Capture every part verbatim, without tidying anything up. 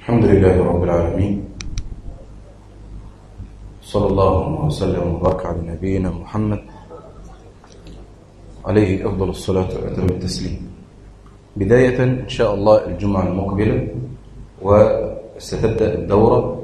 الحمد لله رب العالمين، صلى الله وسلم وبارك على نبينا محمد عليه أفضل الصلاة وأتم التسليم. بداية إن شاء الله الجمعة المقبلة وستبدأ الدورة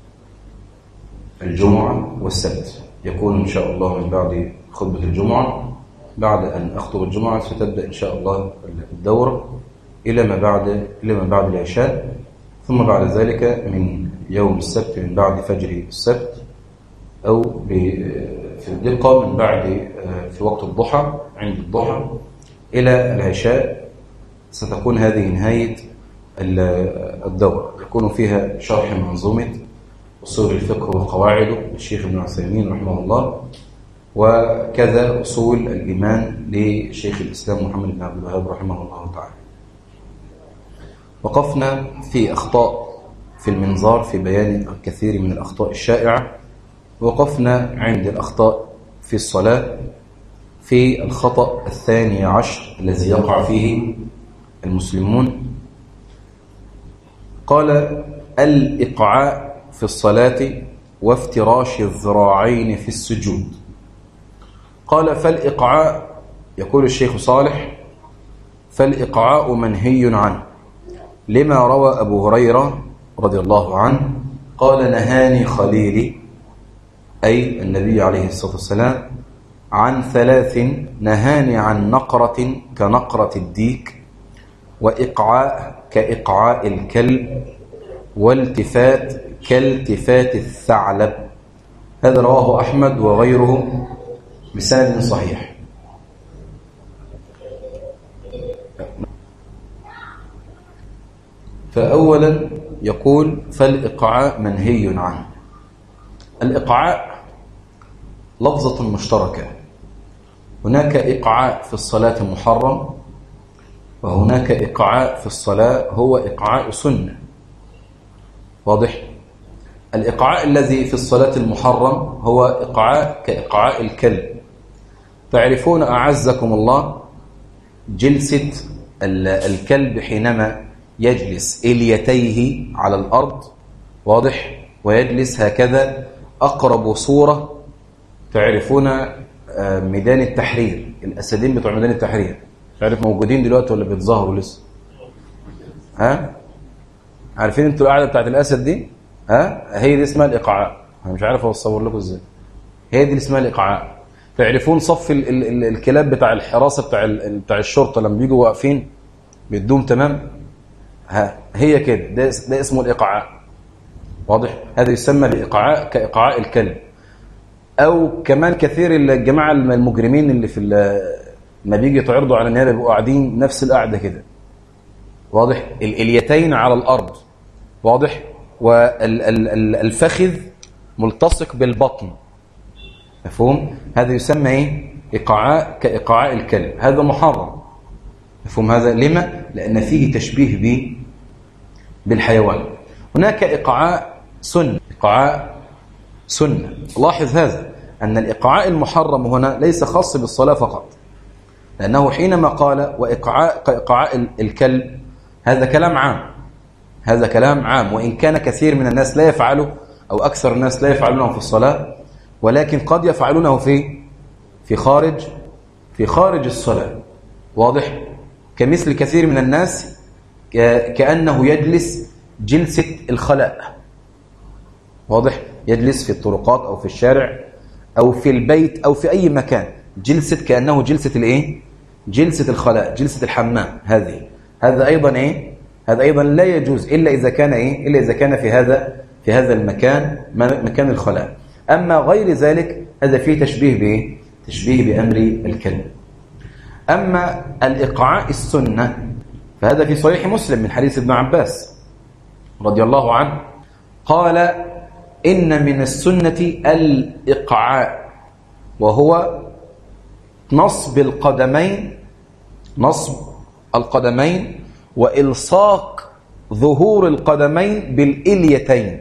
الجمعة والسبت، يكون إن شاء الله من بعد خطبة الجمعة. بعد أن أخطب الجمعة ستبدأ إن شاء الله الدورة إلى ما بعد إلى ما بعد العشاء، ثم بعد ذلك من يوم السبت من بعد فجر السبت أو في الدقة من بعد في وقت الضحى عند الضحى إلى العشاء ستكون هذه نهاية الدورة. يكون فيها شرح منظومة أصول الفقه وقواعده للشيخ ابن عثيمين رحمه الله، وكذا أصول الإيمان لشيخ الإسلام محمد بن عبد الوهاب رحمه الله تعالى. وقفنا في أخطاء في المنظار في بيان الكثير من الأخطاء الشائعة، وقفنا عند الأخطاء في الصلاة في الخطأ الثاني عشر الذي يقع فيه المسلمون. قال الإقعاء في الصلاة وافتراش الذراعين في السجود. قال فالإقعاء، يقول الشيخ صالح، فالإقعاء منهي عنه لما روى أبو هريرة رضي الله عنه قال نهاني خليلي، أي النبي عليه الصلاة والسلام، عن ثلاث: نهاني عن نقرة كنقرة الديك، وإقعاء كإقعاء الكلب، والتفات كالتفات الثعلب. هذا رواه أحمد وغيره بسند صحيح. فأولا يقول فالإقعاء منهي عنه. الإقعاء لفظة مشتركة، هناك إقعاء في الصلاة محرم، وهناك إقعاء في الصلاة هو إقعاء سنة. واضح؟ الإقعاء الذي في الصلاة المحرم هو إقعاء كإقعاء الكلب. تعرفون أعزكم الله جلسة الكلب حينما يجلس إليتيه على الأرض، واضح، ويجلس هكذا. أقرب صورة تعرفون ميدان التحرير، الأسدين بتوع ميدان التحرير، مش عارف موجودين دلوقتي ولا بيتظاهروا لسه؟ ها؟ عارفين انتوا القعدة بتاعت الأسد دي؟ ها؟ هي دي اسمها الإقعاء. أنا مش عارف أصور لكم إزاي. هي دي اللي اسمها الإقعاء. تعرفون صف ال ال ال الكلاب بتاع الحراسة بتاع بتاع الشرطة لما بيجوا واقفين بيدوم تمام؟ ها، هي كده، ده, ده اسمه الإقعاء. واضح؟ هذا يسمى بإقعاء كإقعاء الكلب. أو كمان كثير الجماعة المجرمين اللي في ما بيجي يتعرضوا على النيابة بيبقوا قاعدين نفس القعدة كده. واضح؟ الإليتين على الأرض، واضح، والفخذ ملتصق بالبطن، مفهوم؟ هذا يسمى إيه؟ إقعاء كإقعاء الكلب. هذا محرم، مفهوم هذا؟ لما؟ لأن فيه تشبيه به بالحيوان. هناك إقعاء سنة، إقعاء سنة. لاحظ هذا أن الإقعاء المحرم هنا ليس خاص بالصلاة فقط، لأنه حينما قال وإقعاء كإقعاء الكلب هذا كلام عام، هذا كلام عام، وإن كان كثير من الناس لا يفعله أو أكثر الناس لا يفعلونه في الصلاة، ولكن قد يفعلونه في في خارج في خارج الصلاة. واضح؟ كمثل كثير من الناس كأنه يجلس جلسة الخلاء. واضح؟ يجلس في الطرقات أو في الشارع أو في البيت أو في أي مكان، جلسة كأنه جلسة الإيه؟ جلسة الخلاء، جلسة الحمام. هذه هذا أيضا إيه؟ هذا أيضا لا يجوز إلا إذا كان إيه؟ إلا إذا كان في هذا في هذا المكان، مكان الخلاء. أما غير ذلك هذا فيه تشبيه بإيه؟ تشبيه بأمر الكلب. أما الإقعاء السنة فهذا في صحيح مسلم من حديث ابن عباس رضي الله عنه قال إن من السنة الإقعاء، وهو نصب القدمين نصب القدمين وإلصاق ظهور القدمين بالإليتين.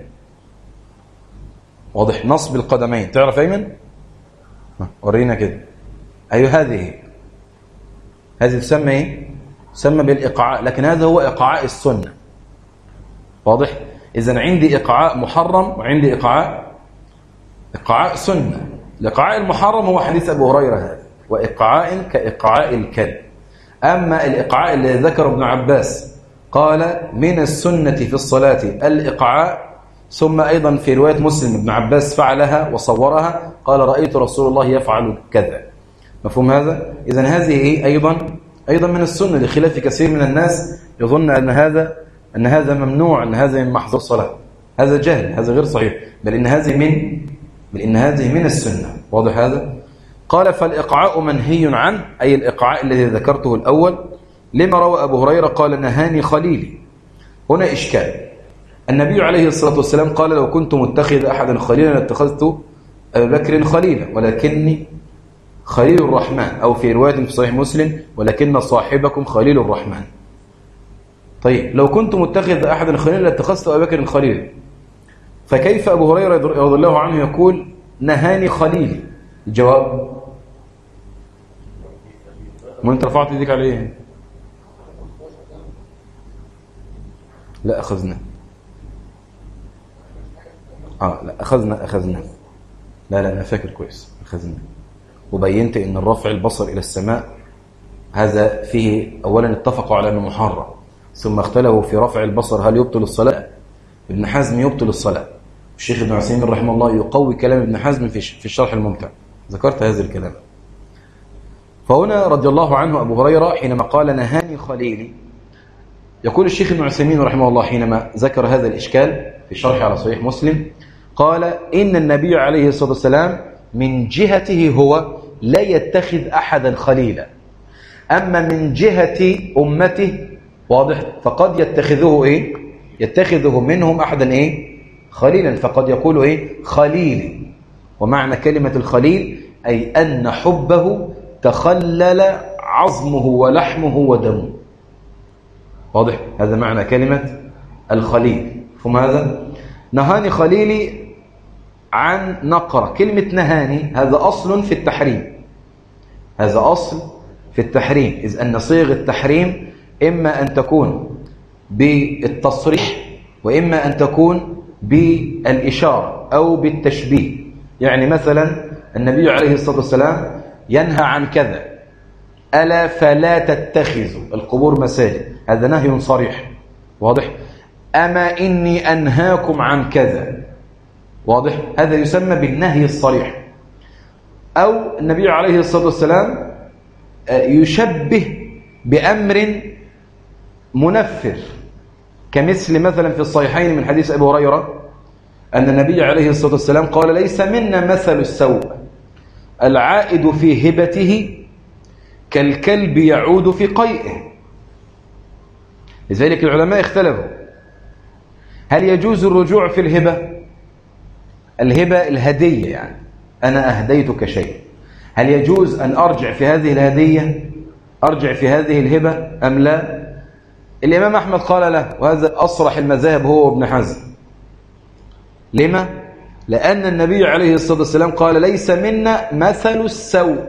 واضح؟ نصب القدمين. تعرف أيمن؟ ورينا كده. أيوه، هذه هذه تسمى إيه؟ تسمى بالإقعاء، لكن هذا هو إقعاء السنة. واضح؟ إذن عندي إقعاء محرم وعندي إقعاء إقعاء سنة. الإقعاء المحرم هو حديث أبو هريرة هذا، وإقعاء كإقعاء الكلب. أما الإقعاء الذي ذكر ابن عباس قال من السنة في الصلاة الإقعاء، ثم أيضا في رواية مسلم ابن عباس فعلها وصورها قال رأيت رسول الله يفعل كذا. مفهوم هذا؟ إذن هذه أيضا أيضا من السنة، لخلاف كثير من الناس يظن أن هذا أن هذا ممنوع، أن هذا من محظور الصلاة. هذا جهل، هذا غير صحيح، بل إن هذه من بل إن هذه من السنة. واضح هذا؟ قال فالإقعاء منهي عنه، أي الإقعاء الذي ذكرته الأول، لما روى أبو هريرة قال نهاني خليلي. هنا إشكال. النبي عليه الصلاة والسلام قال لو كنت متخذ أحدا خليلا لاتخذت أبي بكر خليلا، ولكني خليل الرحمن، أو في رواية في صحيح مسلم ولكن صاحبكم خليل الرحمن. طيب لو كنت متخذ أحدا خليلا لاتخذت أبي بكر خليلا، فكيف أبو هريرة رضي الله عنه يقول نهاني خليلي؟ الجواب ما انت رفعت يديك عليه. لا أخذنا آه لا أخذنا أخذنا لا لا أنا فاكر كويس أخذنا، وبينت إن الرفع البصر إلى السماء هذا فيه أولا اتفقوا على أنه محرم، ثم اختلفوا في رفع البصر هل يبطل الصلاة. ابن حزم يبطل الصلاة، الشيخ ابن عثيمين رحمه الله يقوي كلام ابن حزم في في الشرح الممتع، ذكرت هذا الكلام. فهنا رضي الله عنه أبو هريرة حينما قال نهاني خليلي، يقول الشيخ ابن عثيمين رحمه الله حينما ذكر هذا الإشكال في شرح على صحيح مسلم قال إن النبي عليه الصلاة والسلام من جهته هو لا يتخذ أحدا خليلا، أما من جهة أمته واضح فقد يتخذه إيه؟ يتخذه منهم أحدا إيه؟ خليلا، فقد يقول إيه؟ خليل. ومعنى كلمة الخليل أي أن حبه تخلل عظمه ولحمه ودمه. واضح؟ هذا معنى كلمة الخليل. فهم هذا؟ نهاني خليلي عن نقرة. كلمة نهاني هذا أصل في التحريم، هذا أصل في التحريم، إذ أن صيغ التحريم إما أن تكون بالتصريح وإما أن تكون بالإشارة أو بالتشبيه. يعني مثلا النبي عليه الصلاة والسلام ينهى عن كذا، ألا فلا تتخذوا القبور مساجد، هذا نهي صريح واضح. أما إني أنهاكم عن كذا، واضح، هذا يسمى بالنهي الصريح. أو النبي عليه الصلاة والسلام يشبه بأمر منفر، كمثل مثلا في الصحيحين من حديث أبي هريرة أن النبي عليه الصلاة والسلام قال ليس منا مثل السوء العائد في هبته كالكلب يعود في قيئه. لذلك العلماء اختلفوا هل يجوز الرجوع في الهبة، الهبة الهدية، يعني أنا أهديتك شيء، هل يجوز أن أرجع في هذه الهدية، أرجع في هذه الهبة أم لا؟ الإمام أحمد قال له، وهذا أصرح المذاهب هو وابن حزم. لما؟ لأن النبي عليه الصلاة والسلام قال ليس منا مثل السوء،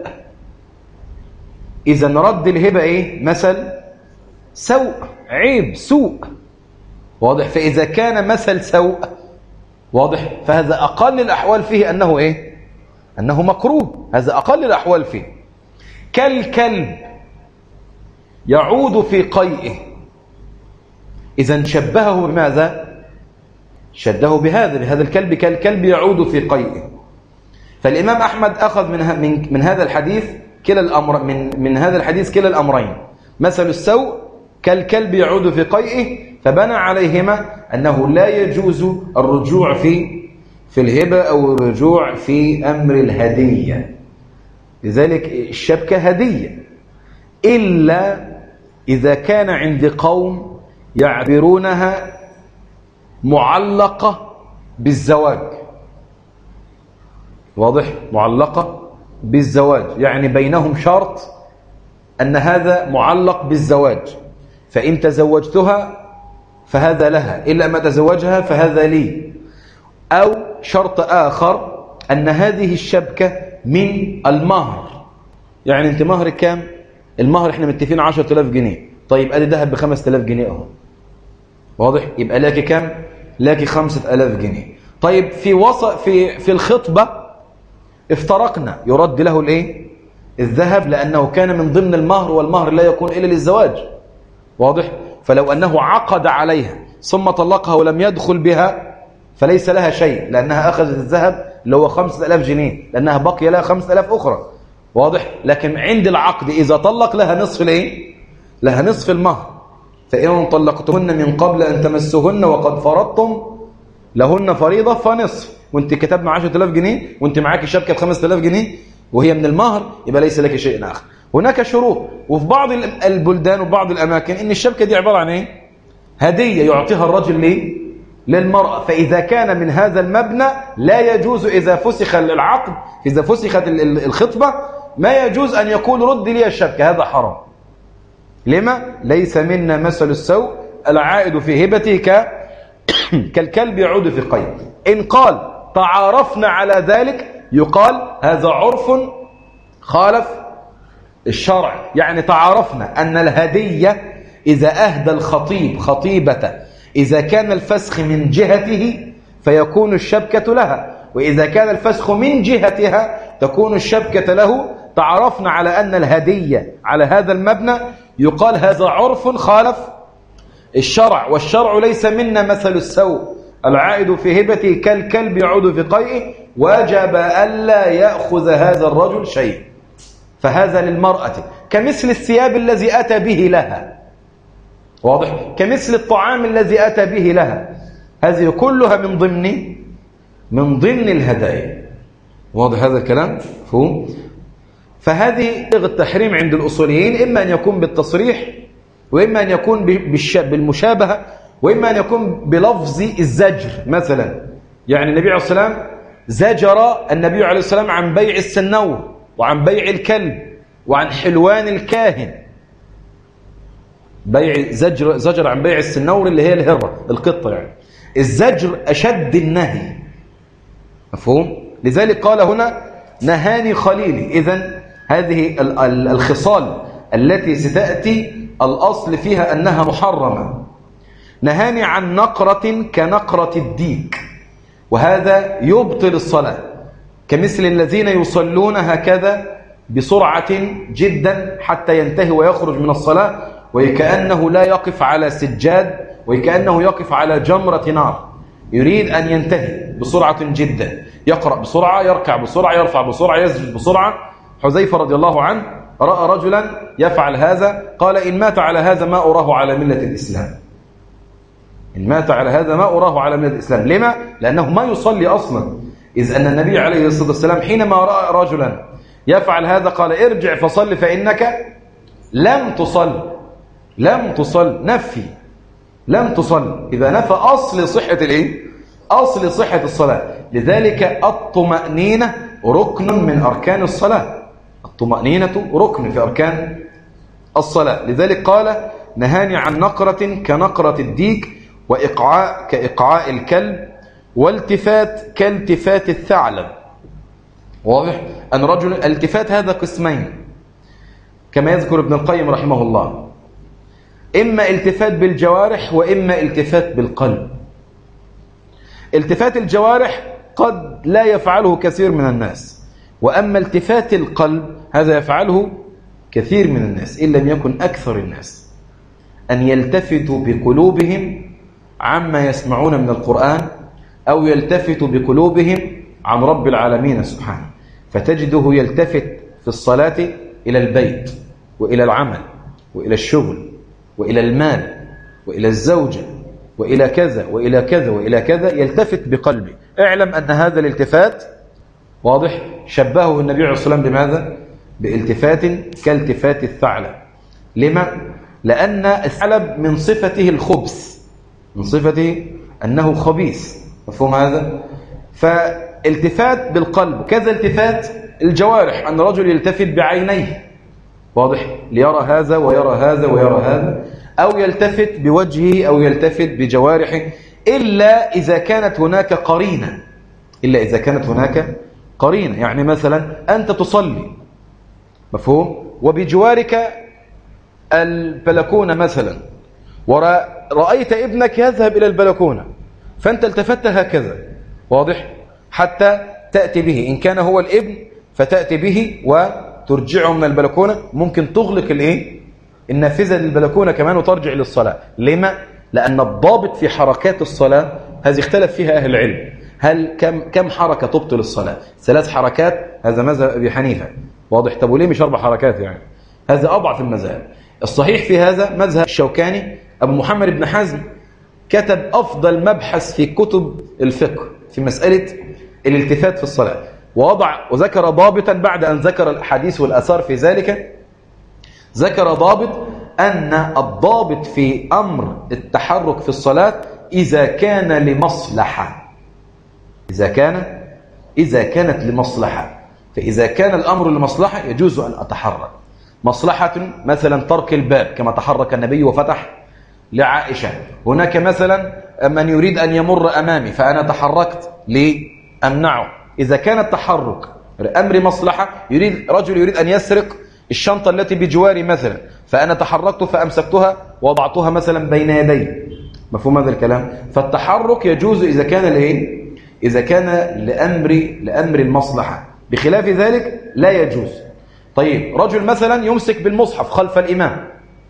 إذا رد الهبة إيه؟ مثل سوء، عيب، سوء، واضح. فإذا كان مثل سوء واضح فهذا أقل الأحوال فيه أنه إيه؟ أنه مكروه، هذا أقل الأحوال فيه. كالكلب يعود في قيئه، إذا شبهه بماذا؟ شده بهذا بهذا الكلب، كالكلب يعود في قيئه. فالإمام أحمد أخذ من من من هذا الحديث كلا الأمر من من هذا الحديث كلا الأمرين، مثل السوء كالكلب يعود في قيئه، فبنى عليهما أنه لا يجوز الرجوع في في الهبة أو الرجوع في أمر الهدية. لذلك الشبكة هدية، إلا إذا كان عند قوم يعبرونها معلقة بالزواج، واضح، معلقة بالزواج، يعني بينهم شرط أن هذا معلق بالزواج، فإن تزوجتها فهذا لها، إلا ما تزوجها فهذا لي. أو شرط آخر أن هذه الشبكة من المهر، يعني أنت مهر كام؟ المهر إحنا متفقين عشرة آلاف جنيه، طيب أدي ذهب بخمسة آلاف جنيه أهو، واضح، يبقى لك كام؟ لك خمسة ألاف جنيه. طيب في وسط في في الخطبة افترقنا، يرد له الايه؟ الذهب، لأنه كان من ضمن المهر، والمهر لا يكون إلا للزواج. واضح؟ فلو أنه عقد عليها ثم طلقها ولم يدخل بها فليس لها شيء، لأنها أخذت الذهب اللي هو خمسة ألاف جنيه، لأنها بقي لها خمسة ألاف أخرى. واضح؟ لكن عند العقد إذا طلق لها نصف الايه؟ لها نصف المهر. فإن طلقتهن من قبل أن تمسهن وقد فرضتم لهن فريضة فنصف، وانت كتبنا عشرة آلاف جنيه وانت معاكي شبكة خمسة آلاف جنيه وهي من المهر، يبقى ليس لك شيء آخر. هناك شروط، وفي بعض البلدان وبعض الأماكن إن الشبكة دي عبارة عن إيه؟ هدية يعطيها الرجل ليه؟ للمرأة. فإذا كان من هذا المبنى لا يجوز إذا فسخ العقد، إذا فسخت الخطبة ما يجوز أن يقول رد لي الشبكة، هذا حرام. لما؟ ليس منا مثل السوء العائد في هبته ك... كالكلب يعود في قيد. إن قال تعارفنا على ذلك يقال هذا عرف خالف الشرع، يعني تعارفنا أن الهدية إذا أهدى الخطيب خطيبة إذا كان الفسخ من جهته فيكون الشبكة لها، وإذا كان الفسخ من جهتها تكون الشبكة له. تعرفنا على أن الهدية على هذا المبنى يقال هذا عرف خالف الشرع، والشرع ليس منا مثل السوء العائد في هبته كالكلب يعود في قيئه، وجب ألا يأخذ هذا الرجل شيء. فهذا للمرأة كمثل الثياب الذي أتى به لها. واضح؟ كمثل الطعام الذي أتى به لها. هذه كلها من ضمن من ضمن الهدايا. واضح هذا الكلام؟ فهم؟ فهذه التحريم عند الأصوليين إما أن يكون بالتصريح، وإما أن يكون بالمشابهة، وإما أن يكون بلفظ الزجر. مثلا يعني النبي عليه الصلاة والسلام زجر النبي عليه الصلاة والسلام عن بيع السنور وعن بيع الكلب وعن حلوان الكاهن. بيع زجر زجر عن بيع السنور اللي هي الهرة القطة، يعني الزجر أشد النهي. مفهوم؟ لذلك قال هنا نهاني خليلي. إذن هذه الخصال التي ستأتي الأصل فيها أنها محرمة. نهاني عن نقرة كنقرة الديك، وهذا يبطل الصلاة، كمثل الذين يصلون هكذا بسرعة جدا حتى ينتهي ويخرج من الصلاة، وكأنه لا يقف على سجاد، وكأنه يقف على جمرة نار، يريد أن ينتهي بسرعة جدا، يقرأ بسرعة، يركع بسرعة، يرفع بسرعة، يسجد بسرعة. حذيفة رضي الله عنه رأى رجلا يفعل هذا، قال إن مات على هذا ما أراه على ملة الإسلام. إن مات على هذا ما أراه على ملة الإسلام. لما؟ لأنه ما يصلي أصلا، إذ أن النبي عليه الصلاة والسلام حينما رأى رجلا يفعل هذا قال ارجع فصل فإنك لم تصل. لم تصل نفي، لم تصل، إذا نفى أصل صحة الإيه؟ أصل صحة الصلاة. لذلك الطمأنينة ركن من أركان الصلاة. الطمأنينة ركن في أركان الصلاة. لذلك قال نهاني عن نقرة كنقرة الديك، وإقعاء كإقعاء الكلب، والتفات كالتفات الثعلب. واضح؟ أن رجل التفات هذا قسمين كما يذكر ابن القيم رحمه الله، إما التفات بالجوارح وإما التفات بالقلب. التفات الجوارح قد لا يفعله كثير من الناس، وأما التفات القلب هذا يفعله كثير من الناس إن لم يكن أكثر الناس، أن يلتفتوا بقلوبهم عما يسمعون من القرآن، أو يلتفتوا بقلوبهم عن رب العالمين سبحانه. فتجده يلتفت في الصلاة إلى البيت وإلى العمل وإلى الشغل وإلى المال وإلى الزوجة وإلى كذا وإلى كذا وإلى كذا، يلتفت بقلبه. اعلم أن هذا الالتفات واضح شبهه النبي عليه الصلاة والسلام بماذا؟ بالتفات كالتفات الثعلب. لما؟ لأن الثعلب من صفته الخبث، من صفته أنه خبيث. مفهوم هذا؟ فالتفات بالقلب كذا التفات الجوارح، أن رجل يلتفت بعينيه واضح ليرى هذا ويرى هذا ويرى هذا، أو يلتفت بوجهه أو يلتفت بجوارحه، إلا إذا كانت هناك قرينة. إلا إذا كانت هناك قرينة، يعني مثلا أنت تصلي مفهوم، وبجوارك البلكونة مثلا، ورأيت ابنك يذهب إلى البلكونة، فأنت التفت هكذا، واضح، حتى تأتي به. إن كان هو الابن فتأتي به وترجعه من البلكونة. ممكن تغلق الايه النافذة للبلكونة كمان وترجع للصلاة. لما؟ لأن الضابط في حركات الصلاة هذه اختلف فيها أهل العلم. هل كم كم حركة تبطل الصلاة؟ ثلاث حركات، هذا مذهب أبي حنيفة، واضح. طب وليه مش أربع حركات؟ يعني هذا أضعف المذاهب. الصحيح في هذا مذهب الشوكاني. أبو محمد بن حزم كتب أفضل مبحث في كتب الفقه في مسألة الالتفات في الصلاة، ووضع وذكر ضابطا بعد أن ذكر الحديث والأثار في ذلك. ذكر ضابط أن الضابط في أمر التحرك في الصلاة إذا كان لمصلحة، إذا كان إذا كانت لمصلحة. فإذا كان الأمر لمصلحة يجوز أن أتحرك. مصلحة مثلا ترك الباب كما تحرك النبي وفتح لعائشة. هناك مثلا من يريد أن يمر أمامي فأنا تحركت لأمنعه. إذا كان التحرك أمر مصلحة، يريد رجل يريد أن يسرق الشنطة التي بجواري مثلا، فأنا تحركت فأمسكتها ووضعتها مثلا بين يدي. مفهوم هذا الكلام؟ فالتحرك يجوز إذا كان لإيه؟ إذا كان لأمر لأمر المصلحة، بخلاف ذلك لا يجوز. طيب رجل مثلا يمسك بالمصحف خلف الإمام،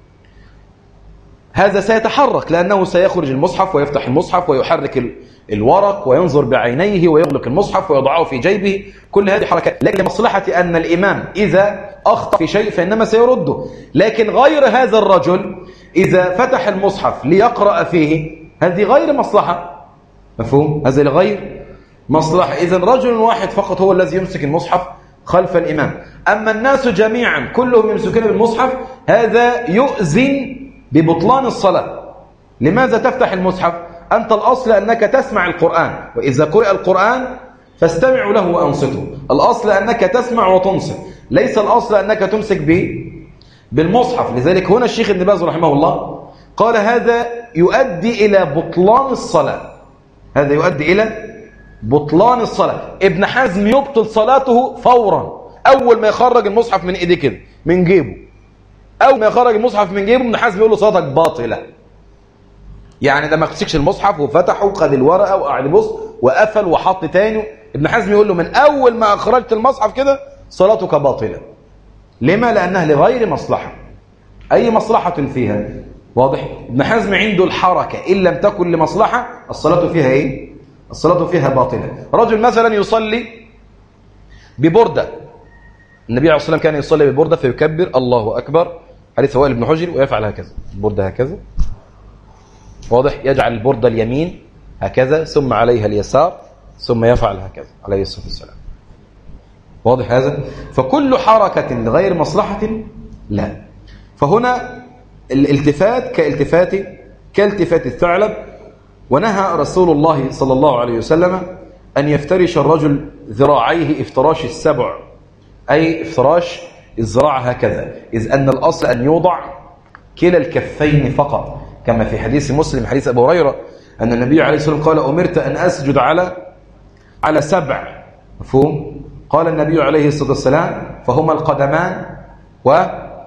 هذا سيتحرك لأنه سيخرج المصحف ويفتح المصحف ويحرك الورق وينظر بعينيه ويغلق المصحف ويضعه في جيبه. كل هذه حركات، لكن لمصلحة أن الإمام إذا أخطأ في شيء فإنما سيرده. لكن غير هذا الرجل إذا فتح المصحف ليقرأ فيه هذه غير مصلحة. مفهوم؟ هذا غير مصلحة. إذن رجل واحد فقط هو الذي يمسك المصحف خلف الإمام. أما الناس جميعا كلهم يمسكون بالمصحف، هذا يؤذن ببطلان الصلاة. لماذا تفتح المصحف؟ أنت الأصل أنك تسمع القرآن، وإذا قرأ القرآن فاستمعوا له وأنصتوا. الأصل أنك تسمع وتنصت، ليس الأصل أنك تمسك به بالمصحف. لذلك هنا الشيخ ابن باز رحمه الله قال هذا يؤدي إلى بطلان الصلاة، هذا يؤدي إلى بطلان الصلاة. ابن حزم يبطل صلاته فورا، أول ما يخرج المصحف من إيديه كده من جيبه، أول ما يخرج المصحف من جيبه ابن حزم يقول له صلاتك باطلة. يعني ده ما مسكش المصحف وفتحه وخد الورقة وقعد يبص وقفل وحط تاني، ابن حزم يقول له من أول ما أخرجت المصحف كده صلاتك باطلة. لما؟ لأنها لغير مصلحة، أي مصلحة فيها. واضح؟ ابن حزم عنده الحركة إن لم تكن لمصلحة الصلاة فيها إيه؟ الصلاة فيها باطلة. رجل مثلا يصلي ببردة، النبي عليه الصلاة والسلام كان يصلي ببردة فيكبر الله أكبر، حديث وائل بن حجر، ويفعل هكذا البردة هكذا. واضح؟ يجعل البردة اليمين هكذا ثم عليها اليسار ثم يفعل هكذا عليه الصلاة والسلام. واضح هذا؟ فكل حركة لغير مصلحة لا. فهنا الالتفات كالتفات كالتفات الثعلب. ونهى رسول الله صلى الله عليه وسلم أن يفترش الرجل ذراعيه افتراش السبع، أي افتراش الذراع هكذا، إذ أن الأصل أن يوضع كلا الكفين فقط، كما في حديث مسلم حديث أبو هريرة أن النبي عليه الصلاة والسلام قال أمرت أن أسجد على على سبع. مفهوم؟ قال النبي عليه الصلاة والسلام فهما القدمان و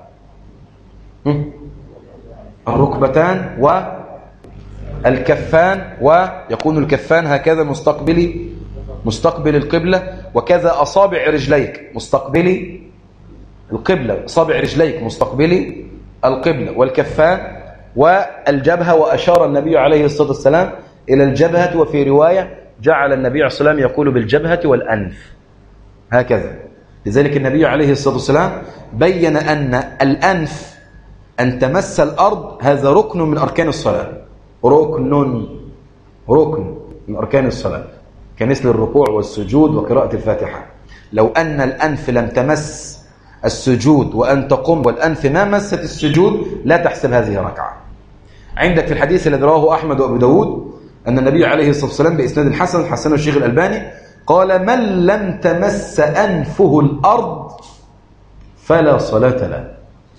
الركبتان والكفان، ويكون الكفان هكذا مستقبلي مستقبل القبلة، وكذا أصابع رجليك مستقبلي القبلة، أصابع رجليك مستقبلي القبلة، والكفان والجبهة. وأشار النبي عليه الصلاة والسلام إلى الجبهة، وفي رواية جعل النبي عليه الصلاة والسلام يقول بالجبهة والأنف هكذا. لذلك النبي عليه الصلاة والسلام بين أن الأنف أن تمس الأرض هذا ركن من أركان الصلاة، ركن ركن من أركان الصلاة، كمثل الركوع والسجود وقراءة الفاتحة. لو أن الأنف لم تمس السجود وأن تقوم والأنف ما مست السجود لا تحسب هذه ركعة. عندك في الحديث الذي رواه أحمد وأبو داود أن النبي عليه الصلاة والسلام بإسناد حسن حسنه الشيخ الألباني قال من لم تمس أنفه الأرض فلا صلاة له.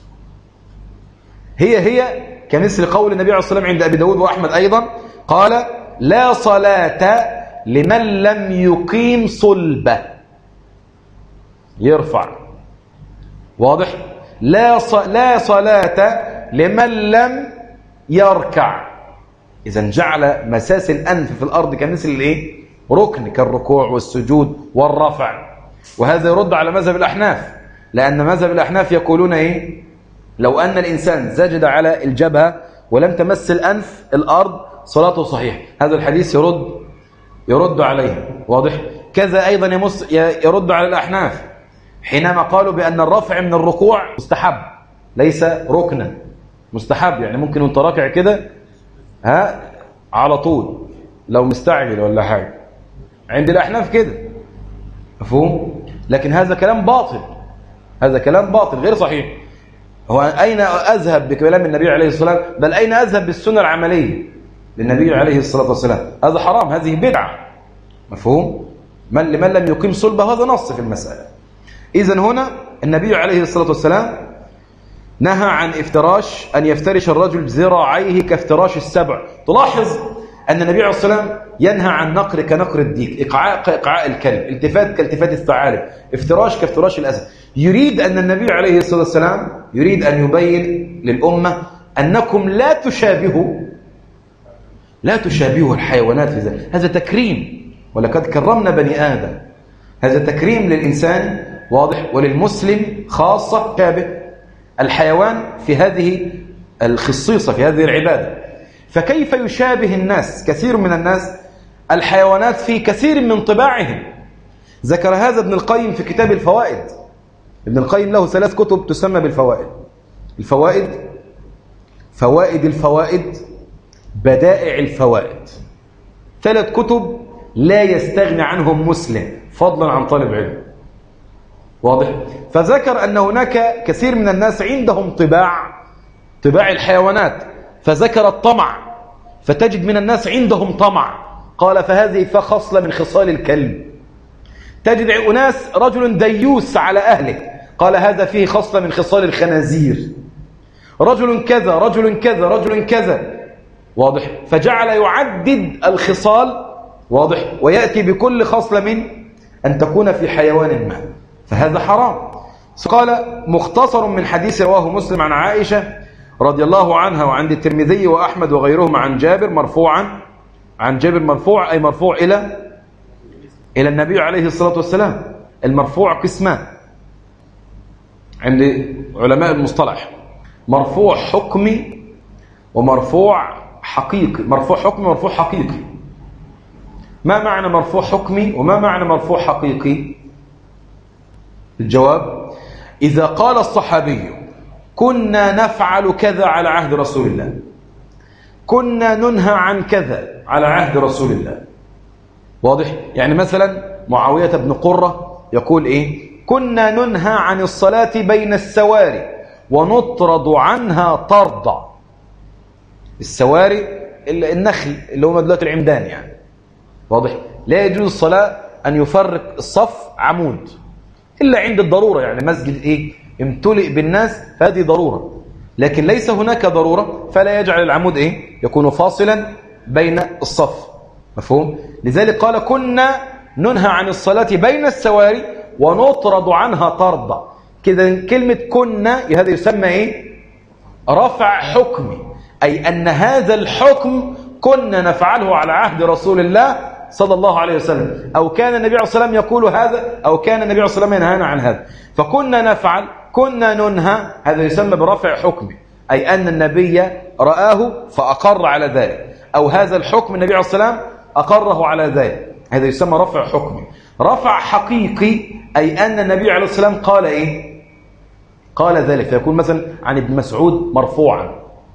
هي هي كمثل قول النبي عليه الصلاة والسلام عند أبي داود وأحمد أيضا قال لا صلاة لمن لم يقيم صلبة، يرفع. واضح؟ لا لا صلاة لمن لم يركع، إذن جعل مساس الأنف في الأرض كمثل الإيه؟ ركن كالركوع والسجود والرفع. وهذا يرد على مذهب الأحناف، لأن مذهب الأحناف يقولون إيه؟ لو أن الإنسان سجد على الجبهة ولم تمس الأنف الأرض صلاته صحيح. هذا الحديث يرد يرد عليه، واضح؟ كذا أيضا يمس يرد على الأحناف حينما قالوا بأن الرفع من الركوع مستحب ليس ركنا، مستحب يعني ممكن وانت راكع كده ها على طول لو مستعجل ولا حاجة، عند الأحناف كده، مفهوم؟ لكن هذا كلام باطل، هذا كلام باطل غير صحيح. هو أين أذهب بكلام النبي عليه الصلاة والسلام؟ بل أين أذهب بالسنة العملية للنبي عليه الصلاة والسلام؟ هذا حرام، هذه بدعة، مفهوم؟ من لمن لم يقيم صلبه هذا نص في المسألة. إذن هنا النبي عليه الصلاة والسلام نهى عن افتراش، أن يفترش الرجل ذراعيه كافتراش السبع. تلاحظ أن النبي عليه الصلاة والسلام ينهى عن نقر كنقر الديك، إقعاء كإقعاء الكلب، التفات كالتفات الثعالب، افتراش كافتراش الأسد. يريد أن النبي عليه الصلاة والسلام يريد أن يبين للأمة أنكم لا تشابهوا لا تشابهوا الحيوانات في ذلك. هذا تكريم، ولقد كرمنا بني آدم، هذا تكريم للإنسان، واضح؟ وللمسلم خاصة شابه الحيوان في هذه الخصيصة، في هذه العبادة. فكيف يشابه الناس، كثير من الناس، الحيوانات في كثير من طباعهم؟ ذكر هذا ابن القيم في كتاب الفوائد. ابن القيم له ثلاث كتب تسمى بالفوائد. الفوائد، فوائد الفوائد، بدائع الفوائد، ثلاث كتب لا يستغني عنهم مسلم فضلا عن طالب علم، واضح؟ فذكر أن هناك كثير من الناس عندهم طباع طباع الحيوانات، فذكر الطمع، فتجد من الناس عندهم طمع، قال فهذه فخصلة من خصال الكلب. تجد أناس رجل ديوس على أهله، قال هذا فيه خصلة من خصال الخنازير. رجل كذا رجل كذا رجل كذا، واضح؟ فجعل يعدد الخصال، واضح؟ ويأتي بكل خصلة من أن تكون في حيوان ما، فهذا حرام. قال مختصر من حديث رواه مسلم عن عائشة رضي الله عنها وعند الترمذي وأحمد وغيرهما عن جابر مرفوعا، عن جابر مرفوع أي مرفوع إلى إلى النبي عليه الصلاة والسلام. المرفوع قسمان عند علماء المصطلح، مرفوع حكمي ومرفوع حقيقي. مرفوع حكمي ومرفوع حقيقي. ما معنى مرفوع حكمي وما معنى مرفوع حقيقي؟ الجواب: إذا قال الصحابي كنا نفعل كذا على عهد رسول الله، كنا ننهى عن كذا على عهد رسول الله، واضح؟ يعني مثلا معاوية بن قرة يقول إيه؟ كنا ننهى عن الصلاة بين السواري ونطرد عنها طردا. السواري النخل اللي هم دلوقتي العمدان يعني، واضح؟ لا يجوز الصلاة أن يفرق الصف عمود إلا عند الضرورة، يعني مسجد إيه؟ امتلئ بالناس فهذه ضرورة، لكن ليس هناك ضرورة فلا يجعل العمود إيه؟ يكون فاصلا بين الصف، مفهوم؟ لذلك قال كنا ننهى عن الصلاة بين السواري ونطرد عنها طردا. كذا كلمة كنا هذا يسمى إيه؟ رفع حكمي، أي أن هذا الحكم كنا نفعله على عهد رسول الله صلى الله عليه وسلم، أو كان النبي عليه الصلاة والسلام يقول هذا، أو كان النبي عليه الصلاة والسلام ينهانا عن هذا. فكنا نفعل، كنا ننهى، هذا يسمى برفع حكمي، أي أن النبي رآه فأقر على ذلك، أو هذا الحكم النبي عليه الصلاة والسلام أقره على ذلك، هذا يسمى رفع حكمي. رفع حقيقي أي أن النبي عليه الصلاة والسلام قال إيه؟ قال ذلك، فيكون مثلا عن ابن مسعود مرفوعا،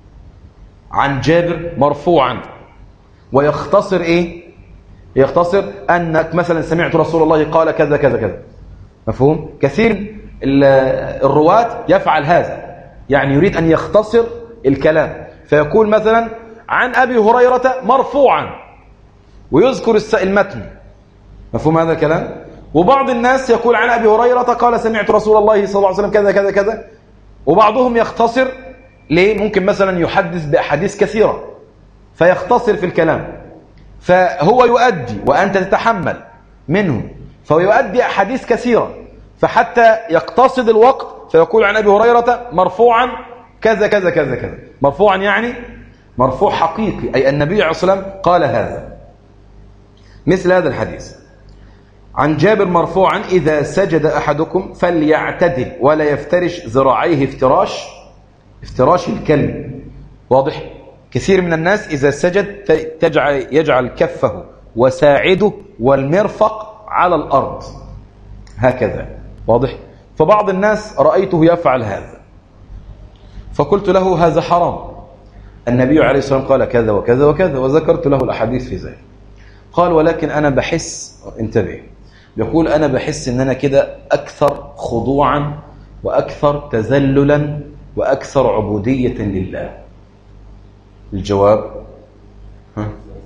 عن جابر مرفوعا، ويختصر إيه؟ يختصر أنك مثلا سمعت رسول الله قال كذا كذا كذا، مفهوم؟ كثير الرواة يفعل هذا، يعني يريد أن يختصر الكلام، فيقول مثلا عن أبي هريرة مرفوعا ويذكر المتن، مفهوم هذا الكلام؟ وبعض الناس يقول عن أبي هريرة قال سمعت رسول الله صلى الله عليه وسلم كذا كذا كذا، وبعضهم يختصر ليه؟ ممكن مثلا يحدث بأحاديث كثيرة فيختصر في الكلام، فهو يؤدي وأنت تتحمل منه، فهو يؤدي أحاديث كثيرة، فحتى يقتصد الوقت فيقول عن أبي هريرة مرفوعا كذا كذا كذا كذا. مرفوعا يعني مرفوع حقيقي، أي النبي عليه الصلاة والسلام قال هذا، مثل هذا الحديث عن جابر مرفوعا: إذا سجد أحدكم فليعتدل ولا يفترش ذراعيه افتراش افتراش الكلب. واضح؟ كثير من الناس إذا سجد تجعل يجعل كفه وساعده والمرفق على الأرض هكذا. واضح؟ فبعض الناس رأيته يفعل هذا، فقلت له هذا حرام، النبي عليه الصلاة والسلام قال كذا وكذا وكذا، وذكرت له الأحاديث في ذلك. قال: ولكن أنا بحس، انتبه، يقول أنا بحس إن أنا كده أكثر خضوعا وأكثر تذللا وأكثر عبودية لله. الجواب: ها؟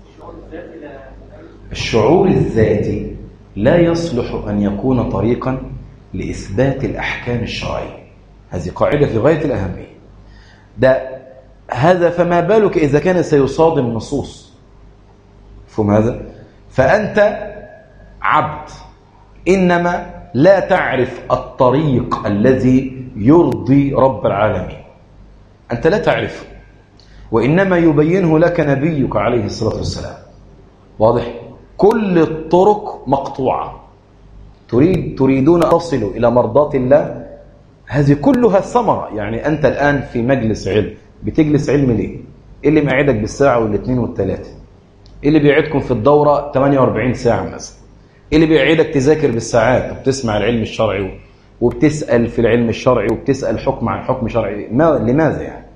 الشعور الذاتي لا يصلح أن يكون طريقا لإثبات الأحكام الشرعية. هذه قاعدة في غاية الأهمية. ده هذا فما بالك إذا كان سيصادم نصوص. فهم هذا؟ فأنت عبد، إنما لا تعرف الطريق الذي يرضي رب العالمين، أنت لا تعرفه، وإنما يبينه لك نبيك عليه الصلاة والسلام. واضح؟ كل الطرق مقطوعة. تريد تريدون أن تصلوا إلى مرضاة الله، هذه كلها ثمرة. يعني أنت الآن في مجلس علم، بتجلس علم ليه؟ إيه اللي مقعدك بالساعة والاثنين والثلاثة؟ إيه اللي بيقعدكم في الدورة ثمانية وأربعين ساعة مثلا؟ إيه اللي بيقعدك تذاكر بالساعات وبتسمع العلم الشرعي وبتسأل في العلم الشرعي وبتسأل حكم عن حكم شرعي؟ ما لماذا يعني؟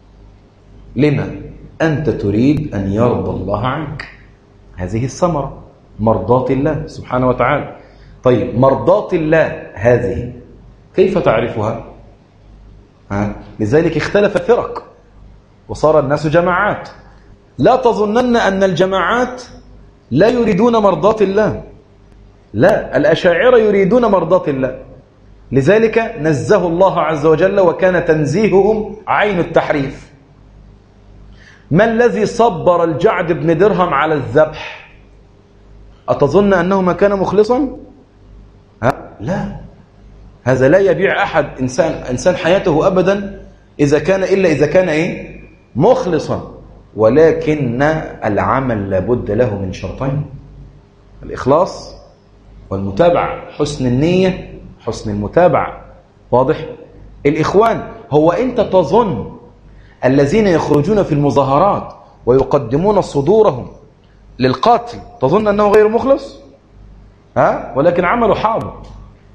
لما؟ أنت تريد أن يرضى الله عنك. هذه الثمرة، مرضاة الله سبحانه وتعالى. طيب، مرضاة الله هذه كيف تعرفها؟ ها؟ لذلك اختلف الفرق وصار الناس جماعات. لا تظنن أن الجماعات لا يريدون مرضاة الله، لا، الأشاعرة يريدون مرضاة الله، لذلك نزه الله عز وجل وكان تنزيههم عين التحريف. ما الذي صبر الجعد بن درهم على الذبح؟ أتظن أنه ما كان مخلصا؟ ها؟ لا، هذا لا يبيع أحد إنسان إنسان حياته أبدا إذا كان إلا إذا كان إيه؟ مخلصا. ولكن العمل لابد له من شرطين: الإخلاص والمتابعة، حسن النية، حسن المتابعة. واضح؟ الإخوان، هو أنت تظن الذين يخرجون في المظاهرات ويقدمون صدورهم للقاتل تظن أنه غير مخلص؟ ها؟ ولكن عمله حابط.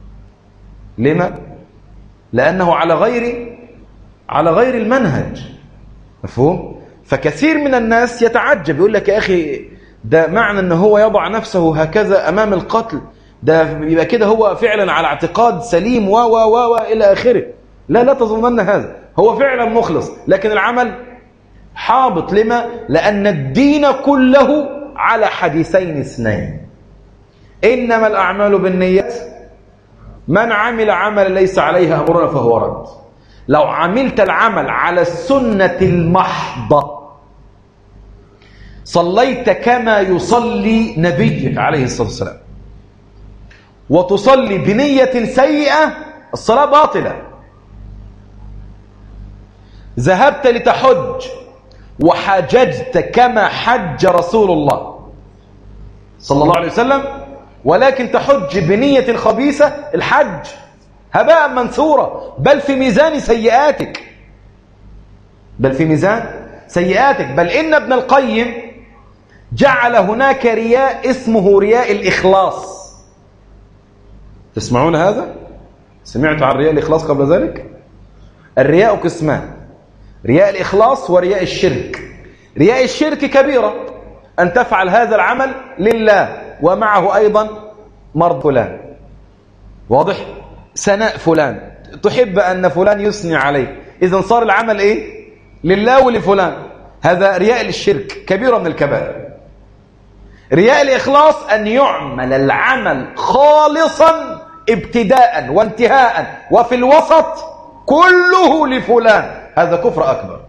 لما؟ لأنه على غير على غير المنهج. مفهوم؟ فكثير من الناس يتعجب، يقول لك يا أخي ده معنى أنه هو يضع نفسه هكذا أمام القتل، ده يبقى كده هو فعلا على اعتقاد سليم و و و إلى آخره. لا لا تظنن هذا، هو فعلا مخلص لكن العمل حابط. لما؟ لأن الدين كله على حديثين اثنين: إنما الأعمال بالنيات، من عمل عمل ليس عليه أمرنا فهو رد. لو عملت العمل على السنة المحضة، صليت كما يصلي نبيك عليه الصلاة والسلام، وتصلي بنية سيئة، الصلاة باطلة. ذهبت لتحج وحججت كما حج رسول الله صلى الله عليه وسلم، ولكن تحج بنية خبيثة، الحج هباء منثورا، بل في ميزان سيئاتك، بل في ميزان سيئاتك. بل إن ابن القيم جعل هناك رياء اسمه رياء الإخلاص. تسمعون هذا؟ سمعت عن رياء الإخلاص قبل ذلك؟ الرياء قسمان: رياء الإخلاص ورياء الشرك. رياء الشرك كبيرة، أن تفعل هذا العمل لله ومعه أيضا مرض فلان. واضح؟ ثناء فلان، تحب أن فلان يثني عليه، إذن صار العمل إيه؟ لله ولفلان. هذا رياء الشرك، كبيرة من الكبائر. رياء الإخلاص أن يعمل العمل خالصا ابتداء وانتهاء وفي الوسط كله لفلان، هذا كفر أكبر،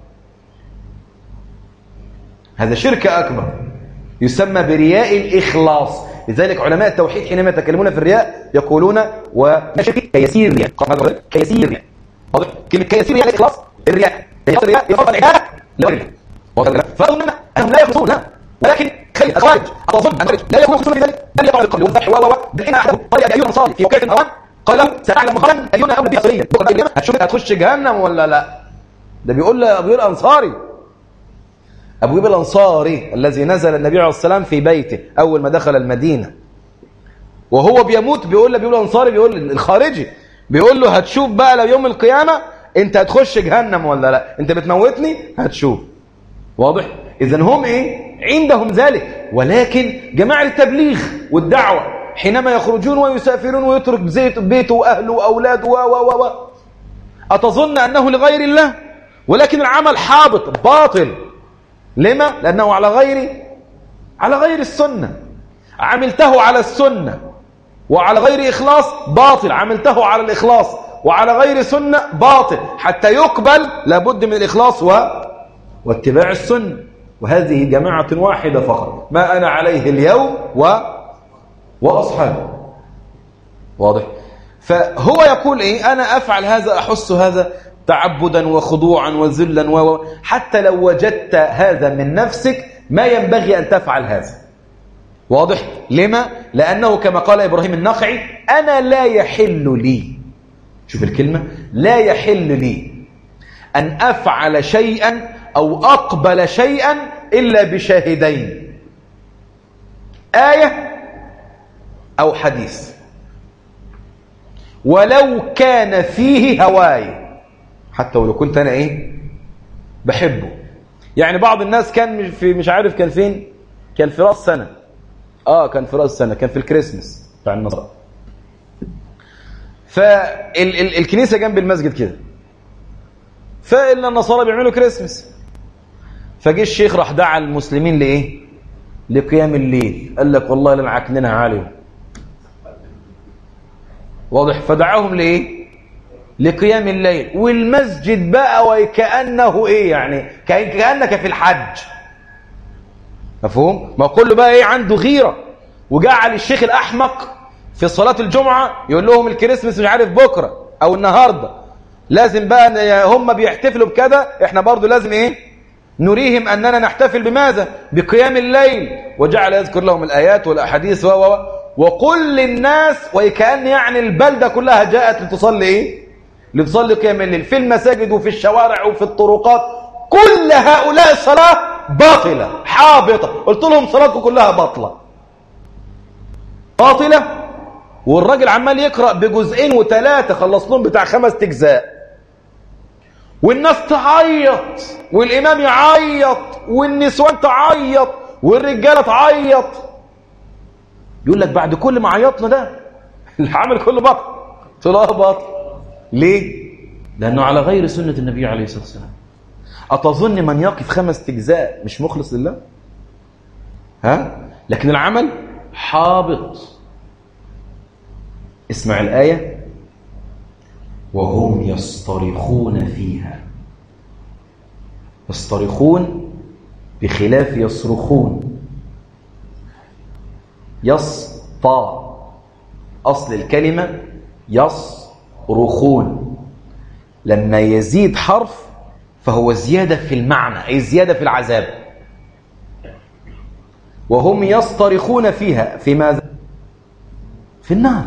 هذا شرك أكبر، يسمى برياء الإخلاص. لذلك علماء التوحيد حينما يتكلمون في الرياء يقولون وشرك كيسير رياء، كيسير رياء. كلمة كيسير رياء الإخلاص، الرياء الرياء يفضل العبادة لغير الله. فأظن أنهم لا يخلصون، لا، ولكن خير الخوارج أظن أن لا يكون يخلصون في ذلك، بل يقع القول والذبح و و بل إن أحدهم قال أبي أيوب الأنصاري في وكالة الأوان قال له ستعلم غدا أينا أولى بها صليا، بكرة القيامة هتشوف هتخش جهنم ولا لا. ده بيقول له أبو أيوب الأنصاري، أبو أيوب الأنصاري الذي نزل النبي عليه الصلاة والسلام في بيته أول ما دخل المدينة وهو بيموت، بيقول له أبو أيوب الأنصاري، بيقول الخارجي، بيقول له هتشوف بقى لو يوم القيامة أنت هتخش جهنم ولا لا، أنت بتموتني هتشوف. واضح؟ إذن هم إيه؟ عندهم ذلك، ولكن جماعة التبليغ والدعوة حينما يخرجون ويسافرون ويترك بيته وأهله وأولاده و و و أتظن أنه لغير الله؟ ولكن العمل حابط باطل. لما؟ لأنه على غير على غير السنة. عملته على السنة وعلى غير إخلاص باطل، عملته على الإخلاص وعلى غير سنة باطل. حتى يقبل لابد من الإخلاص و... واتباع السنة. وهذه جماعة واحدة فقط، ما أنا عليه اليوم و... وأصحابه. واضح؟ فهو يقول إيه؟ أنا أفعل هذا، أحس هذا تعبدا وخضوعا وذلا و... حتى لو وجدت هذا من نفسك ما ينبغي أن تفعل هذا. واضح؟ لما؟ لأنه كما قال إبراهيم النخعي أنا لا يحل لي، شوف الكلمة، لا يحل لي أن أفعل شيئا أو أقبل شيئا إلا بشاهدين، آية أو حديث، ولو كان فيه هواي، حتى ولو كنت أنا إيه بحبه. يعني بعض الناس كان في مش عارف كان فين، كان في رأس سنة، آه كان في رأس سنة، كان في الكريسماس بتاع النصارى، فالكنيسة جنب المسجد كده، فإن النصارى بيعملوا كريسماس، فجي الشيخ راح دعا المسلمين لإيه؟ لقيام الليل. قال لك والله لنا عكننها عاليهم. واضح؟ فدعاهم لإيه؟ لقيام الليل. والمسجد بقى وكأنه إيه يعني؟ كأنك في الحج. مفهوم؟ ما كله بقى إيه عنده غيرة، وجعل الشيخ الأحمق في صلاة الجمعة يقول لهم الكريسماس مش عارف بكرة أو النهاردة، لازم بقى هم بيحتفلوا بكذا، احنا برضو لازم ايه نريهم أننا نحتفل بماذا؟ بقيام الليل. وجعل يذكر لهم الآيات والأحاديث و وقل للناس، وكأن يعني البلدة كلها جاءت لتصلي ايه؟ لتصلي قيام الليل في المساجد وفي الشوارع وفي الطرقات. كل هؤلاء الصلاة باطلة حابطة. قلت لهم صلاتكم كلها باطلة باطلة، والراجل عمال يقرأ بجزئين وثلاثة، خلص لهم بتاع خمس اجزاء، والناس تعيط والإمام يعيط والنسوان تعيط والرجالة تعيط. يقول لك بعد كل ما عيطنا ده العمل كله بطل. طلاه بطل. ليه؟ لأنه على غير سنة النبي عليه الصلاة والسلام. أتظن من يقف خمس اجزاء مش مخلص لله؟ ها؟ لكن العمل حابط. اسمع الآية: وهم يصطرخون فيها. يصطرخون بخلاف يصرخون. يصطى أصل الكلمة يصرخون، لما يزيد حرف فهو زيادة في المعنى، أي زيادة في العذاب. وهم يصطرخون فيها، في ماذا؟ في النار.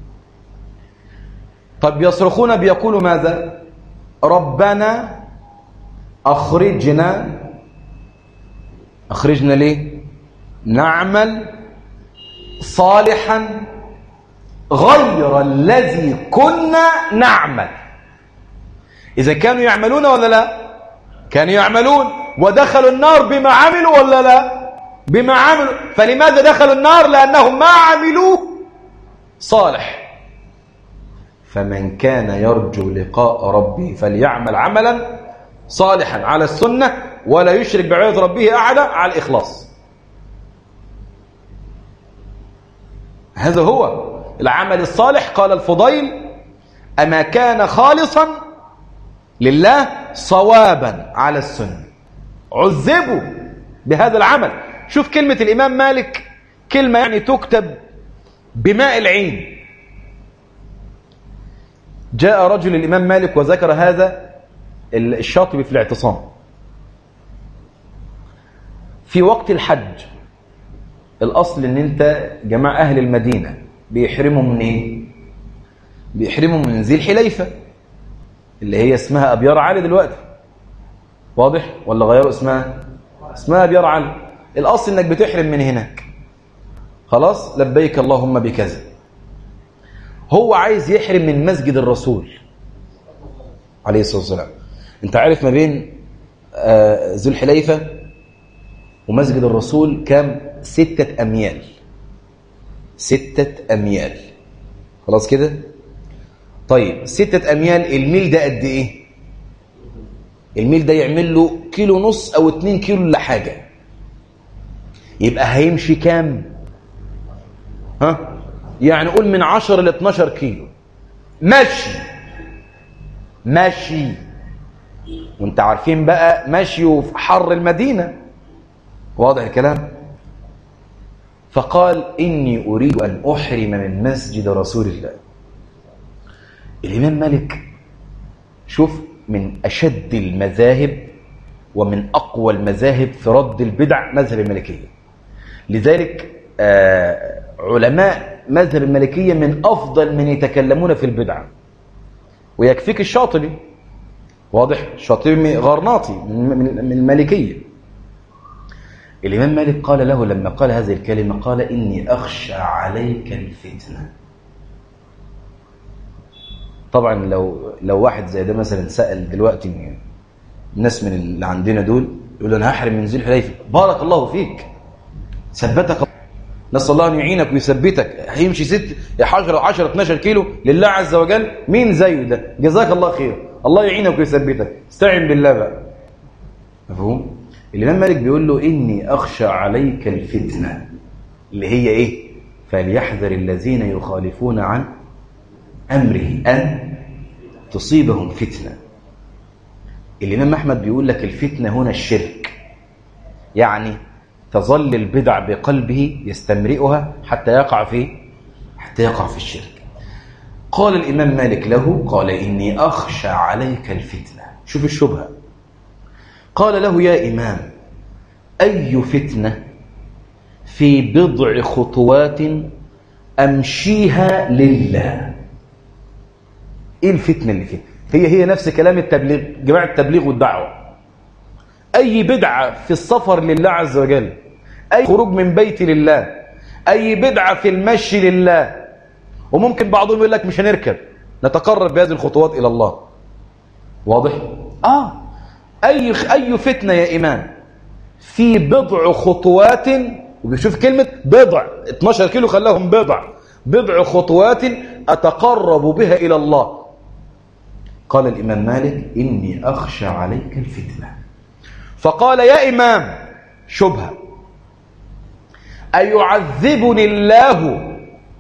طب يصرخون بيقولوا ماذا؟ ربنا أخرجنا. أخرجنا ليه؟ نعمل صالحا غير الذي كنا نعمل. إذا كانوا يعملون ولا لا؟ كانوا يعملون ودخلوا النار بما عملوا ولا لا؟ بما عملوا. فلماذا دخلوا النار؟ لأنهم ما عملوا صالح. فمن كان يرجو لقاء ربه فليعمل عملا صالحا على السنة ولا يشرك بعبادة ربه أحدا، على الإخلاص. هذا هو العمل الصالح. قال الفضيل: أما كان خالصا لله صوابا على السنة. عذبوا بهذا العمل. شوف كلمة الإمام مالك، كلمة يعني تكتب بماء العين. جاء رجل الإمام مالك وذكر هذا الشاطبي في الاعتصام، في وقت الحج الأصل إن أنت جماعة أهل المدينة بيحرموا من إيه؟ بيحرموا من ذي الحليفة اللي هي اسمها أبيار علي دلوقتي. واضح؟ ولا غيروا اسمها؟ اسمها أبيار علي. الأصل إنك بتحرم من هناك. خلاص؟ لبيك اللهم بكذا. هو عايز يحرم من مسجد الرسول عليه الصلاة والسلام. أنت عارف ما بين آه ذو الحليفة ومسجد الرسول كام؟ ستة أميال. ستة أميال. خلاص كده؟ طيب ستة أميال، الميل ده قد إيه؟ الميل ده يعمل له كيلو نص أو اتنين كيلو لحاجة. يبقى هيمشي كام؟ ها؟ يعني قول من عشرة ل اتناشر كيلو مشي. مشي. وانت عارفين بقى مشي في حر المدينة. واضح الكلام؟ فقال إني أريد أن أحرم من مسجد رسول الله. الإمام مالك شوف من أشد المذاهب ومن أقوى المذاهب في رد البدع مذهب المالكية. لذلك آه علماء مذهب المالكية من أفضل من يتكلمون في البدع. ويكفيك الشاطبي. واضح؟ الشاطبي غرناطي من المالكية. الإمام مالك قال له لما قال هذه الكلمة قال إني أخشى عليك الفتنة. طبعا لو لو واحد زي ده مثلا سأل دلوقتي الناس من اللي عندنا دول يقول أنا هحرم من ذي الحليفة، بارك الله فيك ثبتك، نسأل الله أن يعينك ويثبتك. هيمشي ست عشرة عشرة اتناشر كيلو لله عز وجل، مين زيه ده؟ جزاك الله خير، الله يعينك ويثبتك، استعن بالله بقى. مفهوم؟ الإمام مالك بيقول له إني أخشى عليك الفتنة اللي هي إيه؟ فليحذر الذين يخالفون عن أمره أن تصيبهم فتنة. الإمام أحمد بيقول لك الفتنة هنا الشرك، يعني تظل البدع بقلبه يستمرئها حتى يقع في حتى يقع في الشرك. قال الإمام مالك له قال إني أخشى عليك الفتنة. شوف الشبهة. قال له يا إمام أي فتنة في بضع خطوات أمشيها لله؟ إيه الفتنة اللي فيه؟ هي هي نفس كلام التبليغ، جماعة التبليغ والدعوة. أي بدعة في السفر لله عز وجل، أي خروج من بيت لله، أي بدعة في المشي لله. وممكن بعضهم يقول لك مش هنركب نتقرب بهذه الخطوات إلى الله. واضح؟ آه أي أي فتنة يا إمام في بضع خطوات، وبيشوف كلمة بضع اتناشر كيلو خلاهم بضع بضع خطوات أتقرب بها إلى الله. قال الإمام مالك إني أخشى عليك الفتنة. فقال يا إمام شبهة، أيعذبني الله،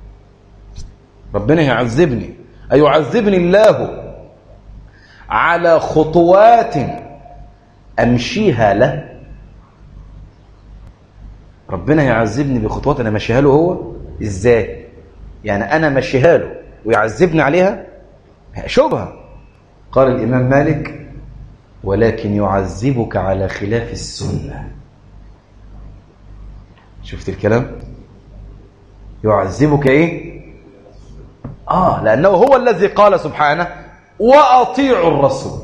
ربنا يعذبني، أيعذبني الله على خطوات أمشيها له؟ ربنا يعذبني بخطوات أنا مشيها له هو؟ إزاي؟ يعني أنا مشيها له ويعذبني عليها؟ شبهة. قال الإمام مالك ولكن يعذبك على خلاف السنة. شفت الكلام؟ يعذبك إيه؟ آه لأنه هو الذي قال سبحانه وأطيعوا الرسول.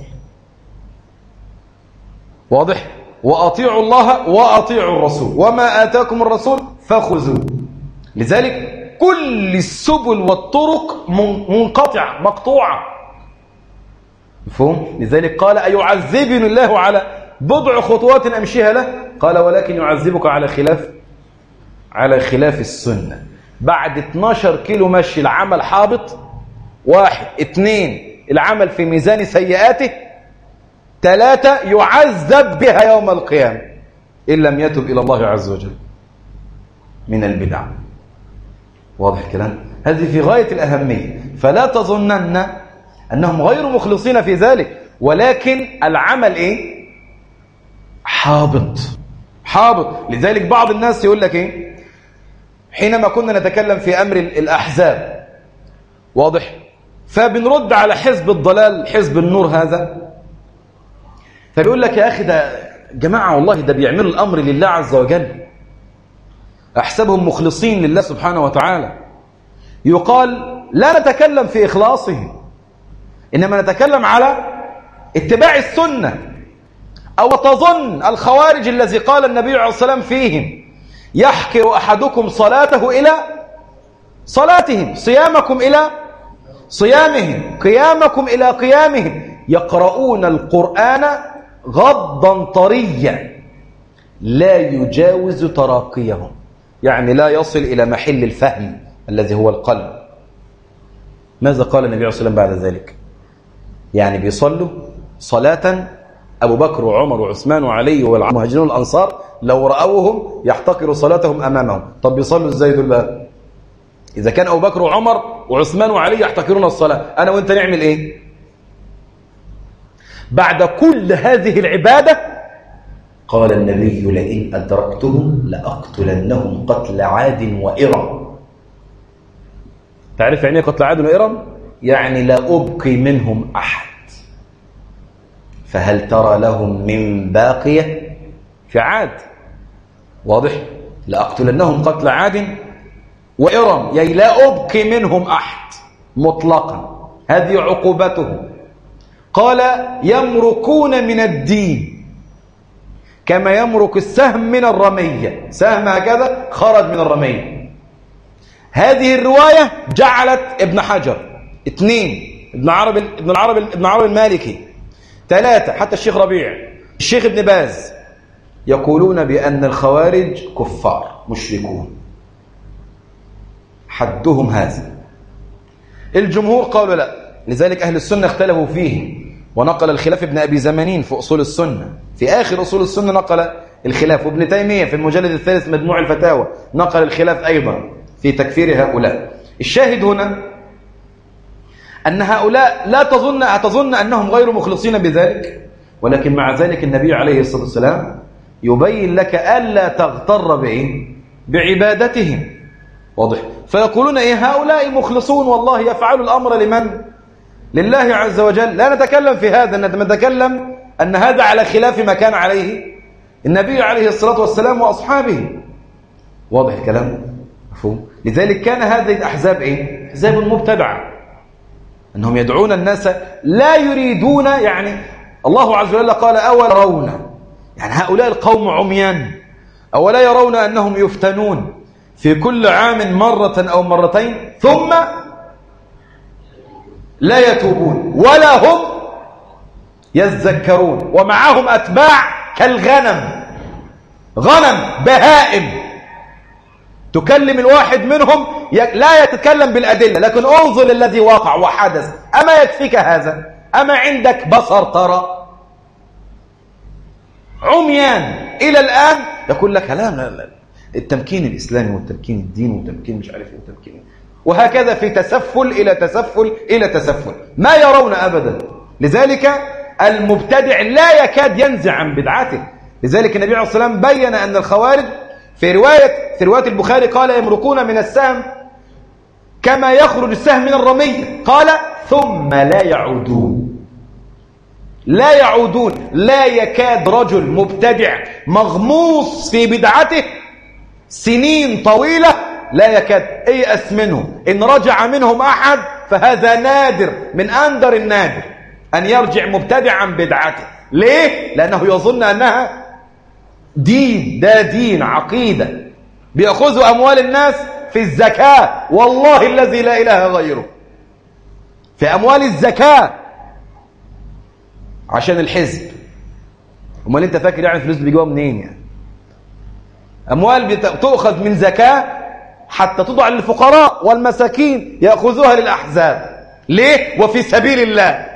واضح؟ وأطيعوا الله وأطيعوا الرسول وما آتاكم الرسول فخذوه. لذلك كل السبل والطرق منقطعة مقطوعة. مفهوم؟ لذلك قال أيعذبني الله على بضع خطوات أمشيها له؟ قال ولكن يعذبك على خلاف على خلاف السنة. بعد اتناشر كيلو مشي العمل حابط، واحد اثنين العمل في ميزان سيئاته، ثلاثة يعذب بها يوم القيامة إن لم يتب إلى الله عز وجل من البدع. واضح الكلام؟ هذه في غاية الأهمية. فلا تظنن أنهم غير مخلصين في ذلك، ولكن العمل إيه؟ حابط حابط. لذلك بعض الناس يقول لك إيه؟ حينما كنا نتكلم في أمر الأحزاب، واضح؟ فبنرد على حزب الضلال حزب النور هذا، فبيقول لك يا أخي ده جماعة والله ده بيعملوا الأمر لله عز وجل، أحسبهم مخلصين لله سبحانه وتعالى. يقال لا نتكلم في إخلاصهم، إنما نتكلم على اتباع السنة. أو تظن الخوارج الذي قال النبي عليه الصلاة والسلام فيهم يحكر أحدكم صلاته إلى صلاتهم، صيامكم إلى صيامهم، قيامكم إلى قيامهم، يقرؤون القرآن غضا طريا لا يجاوز تراقيهم، يعني لا يصل إلى محل الفهم الذي هو القلب. ماذا قال النبي عليه الصلاة والسلام بعد ذلك؟ يعني بيصلوا صلاة أبو بكر وعمر وعثمان وعلي والمهاجرون والأنصار لو رأوهم يحتقروا صلاتهم أمامهم. طب بيصلوا إزاي دول بقى؟ إذا كان أبو بكر وعمر وعثمان وعلي يحتقرون الصلاة، أنا وإنت نعمل إيه؟ بعد كل هذه العبادة قال النبي لئن أدركتهم لأقتلنهم قتل عاد وإرم. تعرف يعني قتل عاد وإرم؟ يعني لا أبقي منهم أحد، فهل ترى لهم من باقية؟ في عاد واضح، لأقتلنهم قتل عاد وإرم، يعني لا أبقي منهم أحد مطلقا، هذه عقوبتهم. قال يمركون من الدين كما يمرك السهم من الرمية، سهم هكذا خرج من الرمية. هذه الرواية جعلت ابن حجر، اثنين ابن عربي ابن العربي ابن عربي المالكي، ثلاثة حتى الشيخ ربيع، الشيخ ابن باز، يقولون بأن الخوارج كفار مشركون، حدهم هذا. الجمهور قالوا لا، لذلك أهل السنة اختلفوا فيه، ونقل الخلاف ابن أبي زمانين في أصول السنة، في آخر أصول السنة نقل الخلاف، وابن تيمية في المجلد الثالث مجموع الفتاوى نقل الخلاف أيضا في تكفير هؤلاء. الشاهد هنا أن هؤلاء لا تظن تظن أنهم غير مخلصين بذلك، ولكن مع ذلك النبي عليه الصلاة والسلام يبين لك ألا تغتر بإيه؟ بعبادتهم، واضح. فيقولون إيه هؤلاء مخلصون والله يفعلوا الأمر لمن؟ لله عز وجل. لا نتكلم في هذا، نتكلم أن هذا على خلاف ما كان عليه النبي عليه الصلاة والسلام وأصحابه، واضح الكلام؟ مفهوم؟ لذلك كان هذه الأحزاب إيه؟ أحزاب مبتدعة، أنهم يدعون الناس لا يريدون، يعني الله عز وجل قال أولا يرون، يعني هؤلاء القوم عميان، أولا يرون أنهم يفتنون في كل عام مرة أو مرتين ثم لا يتوبون ولا هم يذكرون، ومعهم أتباع كالغنم، غنم بهائم، تكلم الواحد منهم لا يتكلم بالأدلة، لكن انظر الذي وقع وحدث، أما يكفيك هذا؟ أما عندك بصر ترى؟ عميان إلى الآن يقول لك لا لا لا التمكين الإسلامي والتمكين الديني والتمكين مش عارف التمكين، وهكذا في تسفل إلى تسفل إلى تسفل، ما يرون أبدا. لذلك المبتدع لا يكاد ينزع عن بدعته. لذلك النبي عليه الصلاة والسلام بين أن الخوارج في رواية في رواية البخاري قال يمرقون من السهم كما يخرج السهم من الرمية، قال ثم لا يعودون، لا يعودون. لا يكاد رجل مبتدع مغموس في بدعته سنين طويلة لا يكاد ييأس منه، إن رجع منهم أحد فهذا نادر من أندر النادر أن يرجع مبتدع عن بدعته. ليه؟ لأنه يظن أنها دين، ده دين عقيدة. بيأخذوا أموال الناس في الزكاة، والله الذي لا إله غيره، في أموال الزكاة عشان الحزب. امال انت فاكر يعني الفلوس بيجوها منين؟ يعني اموال بتؤخذ من زكاة حتى تضع للفقراء والمساكين، يأخذوها للأحزاب. ليه؟ وفي سبيل الله.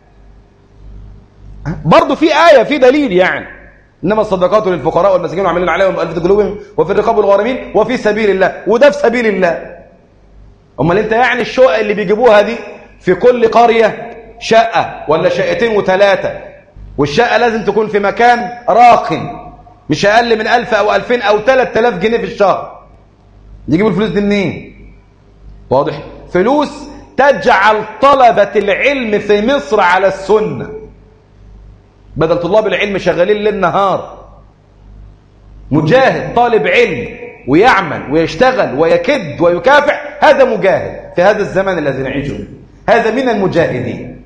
برضو في آية في دليل، يعني إنما الصدقات للفقراء والمساكين وعاملين عليهم مؤلفة قلوبهم وفي الرقاب والغارمين وفي سبيل الله، وده في سبيل الله. امال انت يعني الشقق اللي بيجيبوها دي في كل قرية شقة ولا شقتين وثلاثة، والشقة لازم تكون في مكان راقٍ مش أقل من ألف أو ألفين أو ثلاث آلاف جنيه في الشهر، يجيبوا الفلوس دي منين؟ واضح؟ فلوس تجعل طلبة العلم في مصر على السنة، بدل طلاب العلم شغالين ليل نهار. مجاهد طالب علم ويعمل ويشتغل ويكد ويكافح، هذا مجاهد في هذا الزمان الذي نعيشه، هذا من المجاهدين.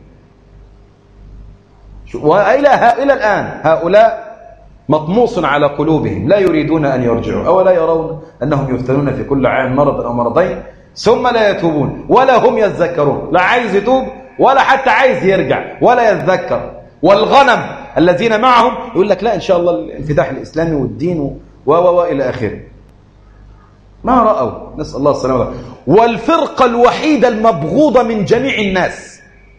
وإلى إلى الآن هؤلاء مطموس على قلوبهم، لا يريدون أن يرجعوا، أو لا يرون أنهم يفتنون في كل عام مرض أو مرضين ثم لا يتوبون ولا هم يتذكرون، لا عايز يتوب ولا حتى عايز يرجع ولا يتذكر. والغنم الذين معهم يقول لك لا إن شاء الله الانفتاح الإسلامي والدين و و إلى آخره. ما رأوا، نسأل الله السلامة. والفرقة الوحيدة المبغوضة من جميع الناس،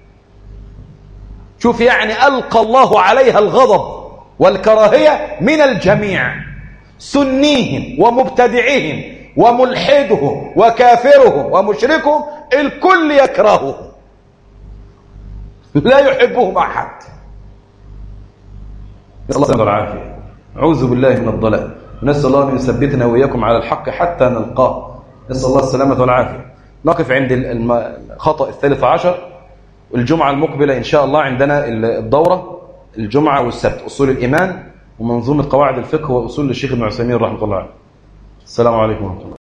شوف يعني ألقى الله عليها الغضب والكراهية من الجميع، سنيهم ومبتدعيهم وملحدهم وكافرهم ومشركهم، الكل يكرههم لا يحبهم أحد. نسأل الله السلامة والعافية. أعوذ بالله من الضلال، ونسأل الله أن يثبتنا وإياكم على الحق حتى نلقاه. نسأل الله السلامة والعافية. نقف عند الخطأ الثالث عشر. الجمعة المقبلة إن شاء الله عندنا الدورة الجمعة والسبت، أصول الإيمان ومنظومة قواعد الفقه وأصول الشيخ ابن عثيمين رحمه الله عليه. السلام عليكم ورحمة الله.